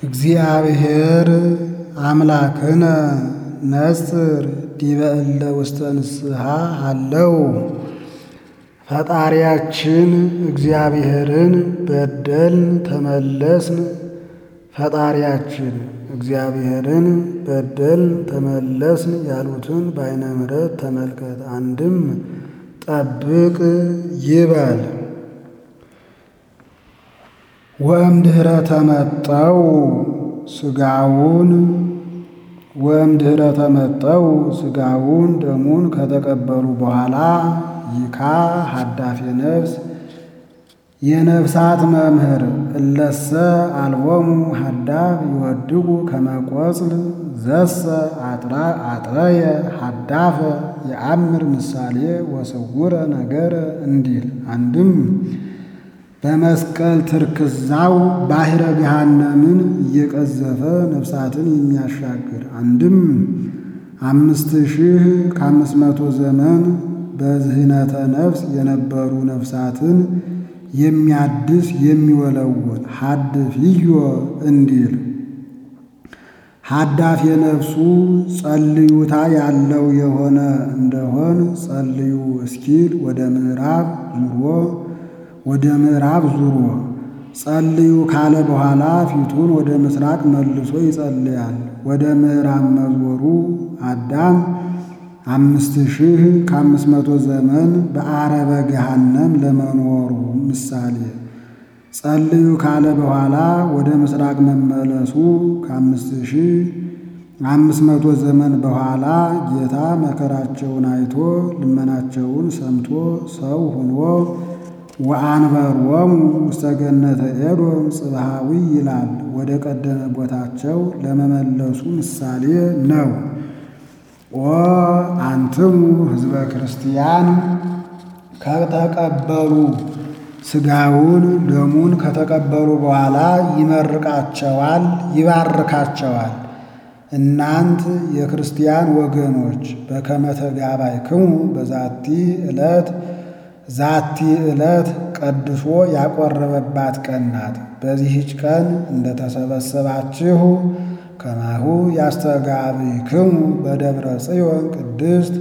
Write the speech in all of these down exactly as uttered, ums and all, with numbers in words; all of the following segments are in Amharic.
እግዚአብሔር አምላክነ ነጽር ዲበ እለ ውስተ ንስሐ አለው። ፈጣሪያችን እግዚአብሔርን በደልን ተመለስን። ፈጣሪያችን እግዚአብሔርን በደልን ተመለስን ያሉትን በዓይነ ምሕረት ተመልከት። አንድም ጠብቅ ይበል። ወእምድኅረ ተመጠው ሥጋውን ወእምድኅረ ተመጠው ሥጋውን ደሙን ከተቀበሉ በኋላ ይካ ሀዳፌ ነፍስ የነፍሳት መምህር እለሰ አልቦሙ ሀዳፍ ይወድቁ ከመ ቆጽል ዘሰ አጥረየ ሀዳፈ የአምር ምሳሌ ወስውረ ነገረ እንዲል። አንድም በመስቀል ትርክዛው ባሕረ ገሃነምን እየቀዘፈ ነፍሳትን የሚያሻግር አንድም አምስት ሺህ ከአምስት መቶ ዘመን በዝህነተ ነፍስ የነበሩ ነፍሳትን የሚያድስ የሚወለውል ሀድፍዮ እንዲል። ሀዳፍ የነፍሱ ጸልዩታ ያለው የሆነ እንደሆን ጸልዩ እስኪል ወደ ምዕራብ ዙሮ ወደ ምዕራብ ዙሮ ጸልዩ ካለ በኋላ ፊቱን ወደ ምስራቅ መልሶ ይጸልያል። ወደ ምዕራብ መዞሩ አዳም አምስት ሺህ ከአምስት መቶ ዘመን በአረበ ገሃነም ለመኖሩ ምሳሌ፣ ጸልዩ ካለ በኋላ ወደ ምስራቅ መመለሱ ከአምስት ሺህ አምስት መቶ ዘመን በኋላ ጌታ መከራቸውን አይቶ ልመናቸውን ሰምቶ ሰው ሆኖ ወአንበሮሙ ውስተ ገነተ ኤዶም ጽብሃዊ ይላል። ወደ ቀደመ ቦታቸው ለመመለሱ ምሳሌ ነው። ኦ አንትሙ ሕዝበ ክርስቲያን ከተቀበሉ ሥጋውን ደሙን ከተቀበሉ በኋላ ይመርቃቸዋል፣ ይባርካቸዋል። እናንት የክርስቲያን ወገኖች በከመ ተጋባይክሙ በዛቲ ዕለት ዛቲ ዕለት ቀድሶ ያቆረበባት ቀን ናት። በዚህች ቀን እንደተሰበሰባችሁ ከማሁ ያስተጋብክሙ በደብረ ጽዮን ቅድስት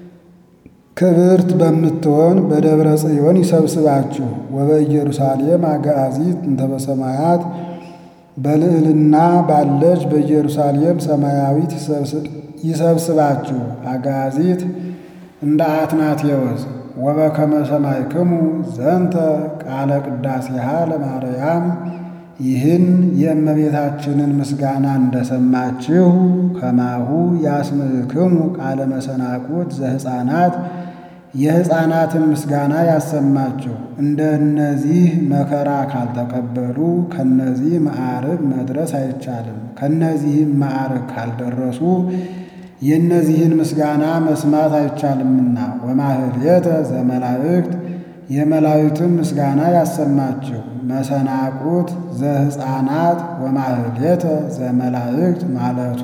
ክብርት በምትሆን በደብረ ጽዮን ይሰብስባችሁ። ወበኢየሩሳሌም አጋዚት እንተ በሰማያት በልዕልና ባለች በኢየሩሳሌም ሰማያዊት ይሰብስባችሁ። አጋዚት እንደ አትናቴዎስ ወበከመ ሰማዕክሙ ዘንተ ቃለ ቅዳሴሃ ለማርያም ይህን የእመቤታችንን ምስጋና እንደሰማችሁ ከማሁ ያስምዕክሙ ቃለ መሰናቁት ዘሕፃናት የሕፃናትን ምስጋና ያሰማችሁ። እንደ እነዚህ መከራ ካልተቀበሉ ከነዚህ ማዕርግ መድረስ አይቻልም። ከነዚህም ማዕርግ ካልደረሱ የእነዚህን ምስጋና መስማት አይቻልምና። ወማህሌተ ዘመላእክት የመላእክትን ምስጋና ያሰማችሁ። መሰናቁት ዘሕፃናት ወማህሌተ ዘመላእክት ማለቱ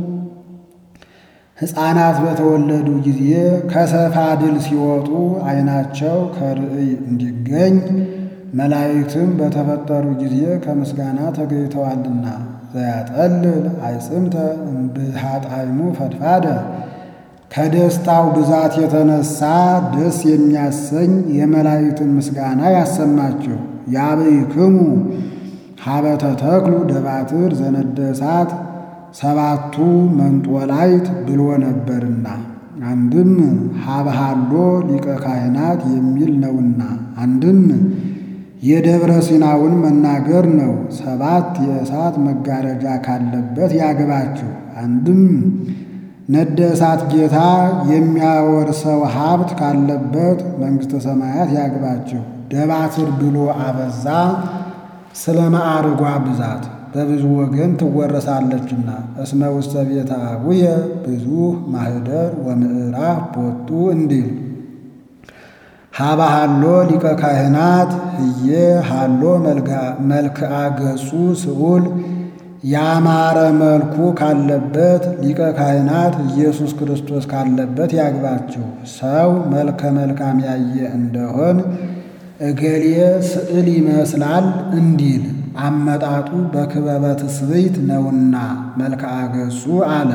ሕፃናት በተወለዱ ጊዜ ከሰፋድል ሲወጡ ዓይናቸው ከርዕይ እንዲገኝ መላእክትም በተፈጠሩ ጊዜ ከምስጋና ተገኝተዋልና። ዘያጠልል አይጽምተ እምብሃጣይሙ ፈድፋደ ከደስታው ብዛት የተነሳ ደስ የሚያሰኝ የመላእክትን ምስጋና ያሰማችሁ። ያብይክሙ ሀበተ ተክሉ ደባትር ዘነደ እሳት ሰባቱ መንጦላይት ብሎ ነበርና አንድም ሀብሃሎ ሊቀ ካህናት የሚል ነውና፣ አንድም የደብረ ሲናውን መናገር ነው። ሰባት የእሳት መጋረጃ ካለበት ያግባችሁ። አንድም ነደ እሳት ጌታ የሚያወርሰው ሀብት ካለበት መንግሥተ ሰማያት ያግባችሁ። ደባትር ብሎ አበዛ ስለ ማዕርጓ ብዛት በብዙ ወገን ትወረሳለችና። እስመ ውስተ ቤተ አቡየ ብዙ ማኅደር ወምዕራፍ ቦቱ እንዲል። ሀበ ሃሎ ሊቀ ካህናት ህዬ ሃሎ መልክዓ ገጹ ስዑል ያማረ መልኩ ካለበት ሊቀ ካህናት ኢየሱስ ክርስቶስ ካለበት ያግባችሁ። ሰው መልከ መልካም ያየ እንደሆን እገሌ ስዕል ይመስላል እንዲል አመጣጡ በክበበ ትስብእት ነውና መልክዓ ገጹ አለ።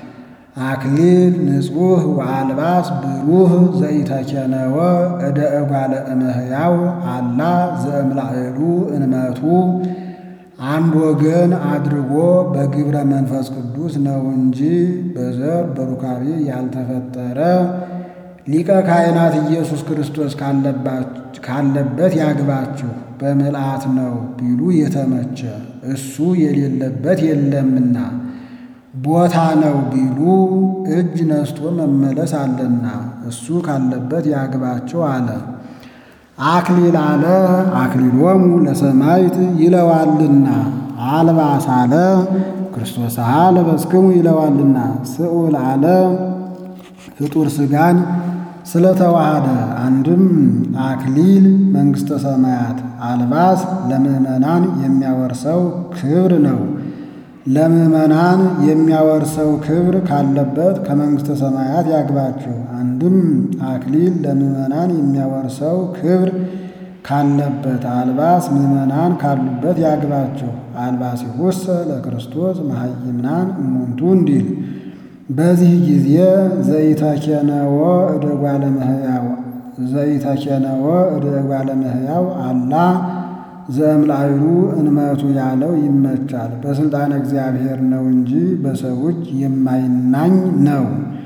አክሊል ንጹሕ ወአልባስ ብሩህ ዘይተኬነወ እደ እጓለ እመሕያው አላ ዘእምላዕሉ እንመቱ አንድ ወገን አድርጎ በግብረ መንፈስ ቅዱስ ነው እንጂ በዘር በሩካቤ ያልተፈጠረ ሊቀ ካህናት ኢየሱስ ክርስቶስ ካለበት ያግባችሁ በምልአት ነው ቢሉ የተመቸ እሱ የሌለበት የለምና ቦታ ነው ቢሉ እጅ ነስቶ መመለስ አለና እሱ ካለበት ያግባቸው አለ። አክሊል አለ አክሊሎሙ ለሰማዕት ይለዋልና። አልባስ አለ ክርስቶስሃ ለበስክሙ ይለዋልና። ስዑል አለ ፍጡር ሥጋን ስለተዋሃደ አንድም አክሊል መንግሥተ ሰማያት አልባስ ለምእመናን የሚያወርሰው ክብር ነው። ለምእመናን የሚያወርሰው ክብር ካለበት ከመንግሥተ ሰማያት ያግባችሁ። አንድም አክሊል ለምእመናን የሚያወርሰው ክብር ካለበት አልባስ ምእመናን ካሉበት ያግባችሁ። አልባሲሁሰ ለክርስቶስ መሃይምናን እሙንቱ እንዲል በዚህ ጊዜ ዘይተኬነወ እደ እጓለ እመሕያው ዘይተኬነወ እደ እጓለ እመሕያው አላ ዘእምላዕሉ እንመቱ ያለው ይመቻል። በሥልጣነ እግዚአብሔር ነው እንጂ በሰው እጅ የማይናኝ ነው።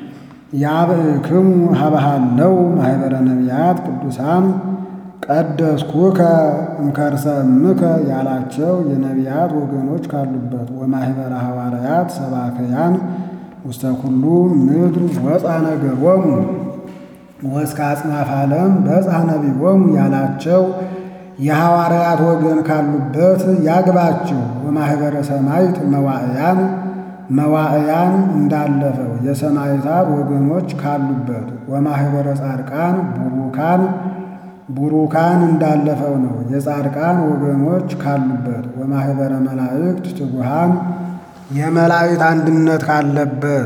ያብእክሙ ሀበሃለው ማኅበረ ነቢያት ቅዱሳን ቀደስኩከ እምከርሰ እምከ ያላቸው የነቢያት ወገኖች ካሉበት ወማኅበረ ሐዋርያት ሰባክያን ውስተ ኩሉ ምድር ወፃ ነገሮሙ ወእስከ አጽናፈ ዓለም በጽሐ ነቢቦሙ ያላቸው የሐዋርያት ወገን ካሉበት ያግባችሁ። ወማኅበረ ሰማዕት መዋዕያን መዋዕያን እንዳለፈው የሰማዕታት ወገኖች ካሉበት ወማኅበረ ጻድቃን ቡሩካን ቡሩካን እንዳለፈው ነው የጻድቃን ወገኖች ካሉበት ወማኅበረ መላእክት ትጉሃን የመላእክት አንድነት ካለበት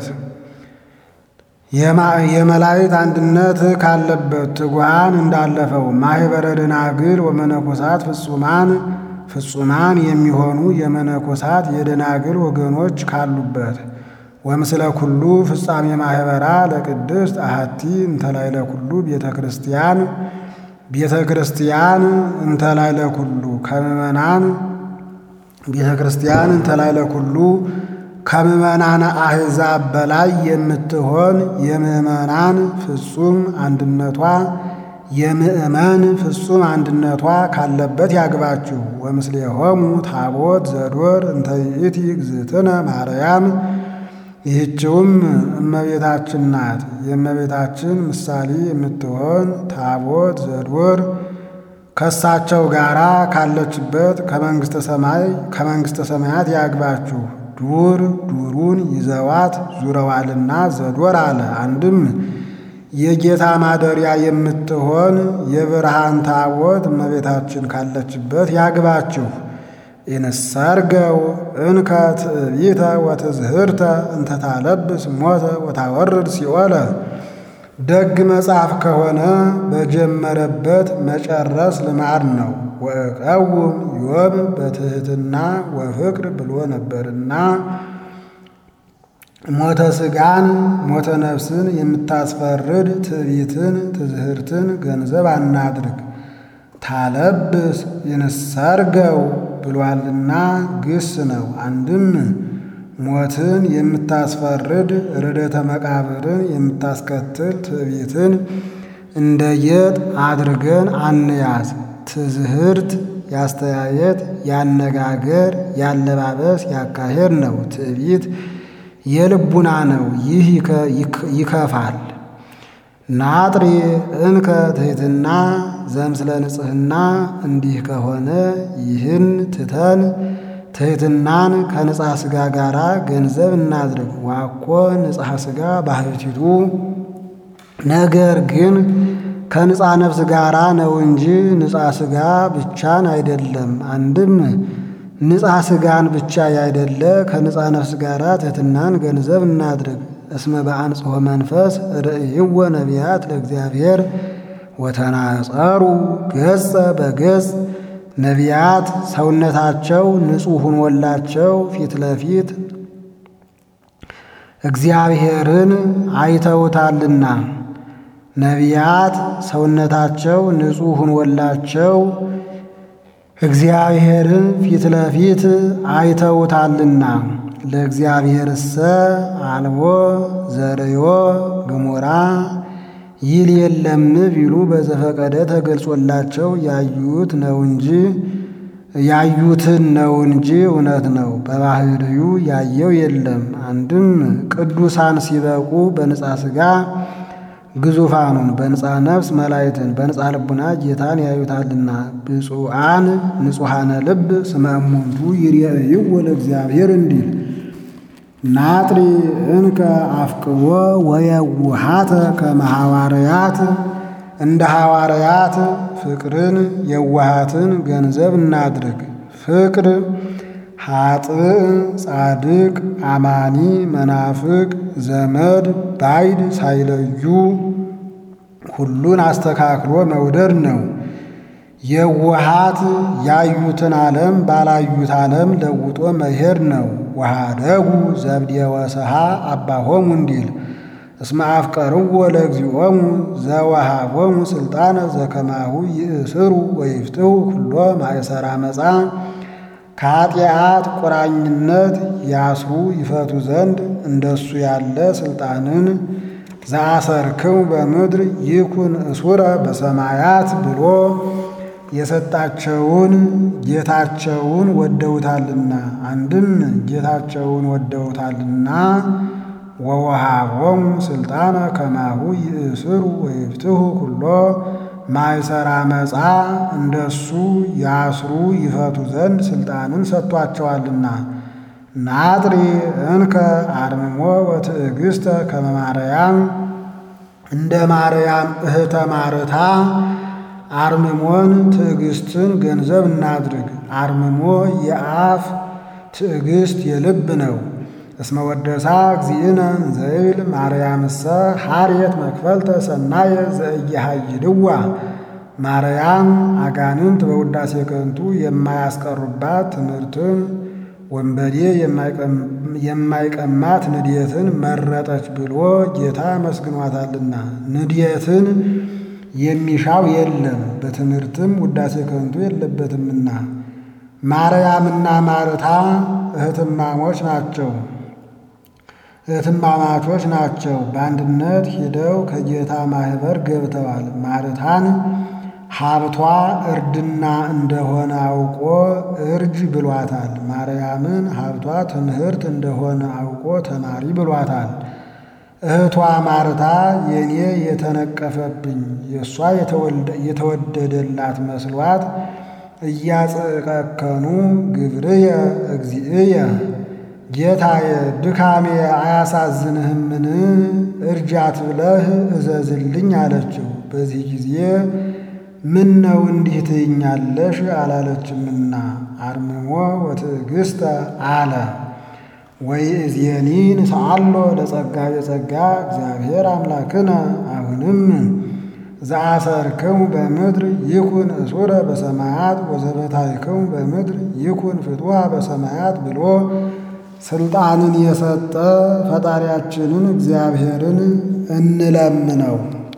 የመላእክት አንድነት ካለበት ትጉሃን እንዳለፈው ማኅበረ ደናግል ወመነኮሳት ፍጹማን ፍጹማን የሚሆኑ የመነኮሳት የደናግል ወገኖች ካሉበት ወምስለ ኩሉ ፍጻሜ ማኅበራ ለቅድስት አሐቲ እንተላዕለ ኩሉ ቤተ ክርስቲያን ቤተ ክርስቲያን እንተላዕለ ኩሉ ከምእመናን ቤተ ክርስቲያን እንተላዕለ ኩሉ ከምእመናን አሕዛብ በላይ የምትሆን የምእመናን ፍጹም አንድነቷ የምእመን ፍጹም አንድነቷ ካለበት ያግባችሁ። ወምስሌሆሙ ታቦት ዘዶር እንተ ይእቲ እግዝእትነ ማርያም ይህችውም እመቤታችን ናት። የእመቤታችን ምሳሌ የምትሆን ታቦት ዘዶር ከሳቸው ጋራ ካለችበት ከመንግሥተ ሰማይ ከመንግሥተ ሰማያት ያግባችሁ። ዱር ዱሩን ይዘዋት ዙረዋልና ዘዶር አለ። አንድም የጌታ ማደሪያ የምትሆን የብርሃን ታቦት እመቤታችን ካለችበት ያግባችሁ። ኢንሰርገው እንከ ትዕቢተ ወትዝህርተ እንተ ታለብስ ሞተ ወታወርድ ሲኦለ። ደግ መጽሐፍ ከሆነ በጀመረበት መጨረስ ልማድ ነው። ወእቀውም ዮም በትሕትና ወፍቅር ብሎ ነበርና ሞተ ሥጋን ሞተ ነፍስን የምታስፈርድ ትዕቢትን ትዝህርትን ገንዘብ አናድርግ። ታለብስ ይንሰርገው ብሏልና ግስ ነው። አንድም ሞትን የምታስፈርድ ርደተ መቃብርን የምታስከትል ትዕቢትን እንደ ጌጥ አድርገን አንያዝ። ትዝህርት ያስተያየት ያነጋገር ያለባበስ ያካሄድ ነው። ትዕቢት የልቡና ነው። ይህ ይከፋል። ናጥሪ እንከ ትሕትና ዘምስለ ንጽሕና። እንዲህ ከሆነ ይህን ትተን ትሕትናን ከንጻ ሥጋ ጋር ገንዘብ እናድርግ። ዋኮ ንጽሐ ሥጋ ባህቲቱ ነገር ግን ከንጻ ነፍስ ጋራ ነው እንጂ ንጻ ሥጋ ብቻን አይደለም። አንድም ንጻ ሥጋን ብቻ ያይደለ ከንጻ ነፍስ ጋራ ትሕትናን ገንዘብ እናድርግ። እስመ በአንጽሖ መንፈስ ርእይዎ ነቢያት ለእግዚአብሔር ወተናጸሩ ገጸ በገጽ ነቢያት ሰውነታቸው ንጹሕ ሆኖላቸው ፊት ለፊት እግዚአብሔርን አይተውታልና ነቢያት ሰውነታቸው ንጹሕ ሆኖላቸው እግዚአብሔርን ፊት ለፊት አይተውታልና ለእግዚአብሔርሰ አልቦ ዘርዮ ገሞራ ይል የለም ቢሉ በዘፈቀደ ተገልጾላቸው ያዩት ነው እንጂ ያዩትን ነው እንጂ እውነት ነው። በባህርዩ ያየው የለም። አንድም ቅዱሳን ሲበቁ በንጻ ሥጋ ግዙፋኑን በንጻ ነፍስ መላእክትን በንጻ ልቡና ጌታን ያዩታልና ብፁዓን ንጹሐነ ልብ ስመ እሙንቱ ይሬእይዎ ለእግዚአብሔር እንዲል ናጥሪ እንከ አፍቅቦ ወየውሃተ ከመ ሐዋርያት እንደ ሐዋርያት ፍቅርን የዋሃትን ገንዘብ እናድርግ። ፍቅር ኃጥእ ጻድቅ አማኒ መናፍቅ ዘመድ ባይድ ሳይለዩ ሁሉን አስተካክሎ መውደድ ነው። የዋሃት ያዩትን ዓለም ባላዩት ዓለም ለውጦ መሄድ ነው። ወኀደጉ ዘብዴ ወሰሃ አባሆሙ እንዲል እስመ አፍቀርዎ ለእግዚኦሙ ዘወሃቦሙ ሥልጣነ ዘከማሁ ይእስሩ ወይፍትሑ ኩሎ ማእሰራ መጻ ከኃጢአት ቁራኝነት ያስሩ ይፈቱ ዘንድ እንደሱ ያለ ሥልጣንን ዘአሰርክሙ በምድር ይኩን እሱረ በሰማያት ብሎ የሰጣቸውን ጌታቸውን ወደውታልና አንድም ጌታቸውን ወደውታልና ወወሃቦሙ ሥልጣነ ከማሁ ይእስሩ ወይፍትሑ ኩሎ ማእሰራ መጻ እንደሱ ያስሩ ይፈቱ ዘንድ ሥልጣንን ሰጥቷቸዋልና ናጥሪ እንከ አርምሞ ወትዕግሥተ ከመ ማርያም እንደ ማርያም እህተ ማርታ አርምሞን ትዕግሥትን ገንዘብ እናድርግ። አርምሞ የአፍ ትዕግሥት የልብ ነው። እስመ ወደሳ እግዚእነ እንዘይብል ማርያምሰ ሐርየት መክፈልተ ሰናየ ዘኢያሃይድዋ ማርያም አጋንንት በውዳሴ ከንቱ የማያስቀሩባት ትምህርትን ወንበዴ የማይቀማት ንድየትን መረጠች ብሎ ጌታ መስግኗታልና ንድየትን የሚሻው የለም በትምህርትም ውዳሴ ከንቱ የለበትምና። ማርያምና ማርታ እህትማሞች ናቸው እህትማማቾች ናቸው። በአንድነት ሂደው ከጌታ ማኅበር ገብተዋል። ማርታን ሀብቷ እርድና እንደሆነ አውቆ እርጅ ብሏታል። ማርያምን ሀብቷ ትምህርት እንደሆነ አውቆ ተማሪ ብሏታል። እህቷ ማርታ የኔ የተነቀፈብኝ የእሷ የተወደደላት መስሏት እያጽቀከኑ ግብርየ እግዚእየ ጌታዬ ድካሜ አያሳዝንህምን? እርጃት ብለህ እዘዝልኝ አለችው። በዚህ ጊዜ ምን ነው እንዲህ ትይኛለሽ አላለችምና አርምሞ ወትዕግሥተ አለ። ወይእዜኒ ንስአሎ ለጸጋ የጸጋ እግዚአብሔር አምላክነ አሁንም ዘአሰርክሙ በምድር ይኩን እሱረ በሰማያት ወዘበታይክሙ በምድር ይኩን ፍትሐ በሰማያት ብሎ ሥልጣንን የሰጠ ፈጣሪያችንን እግዚአብሔርን እንለምነው።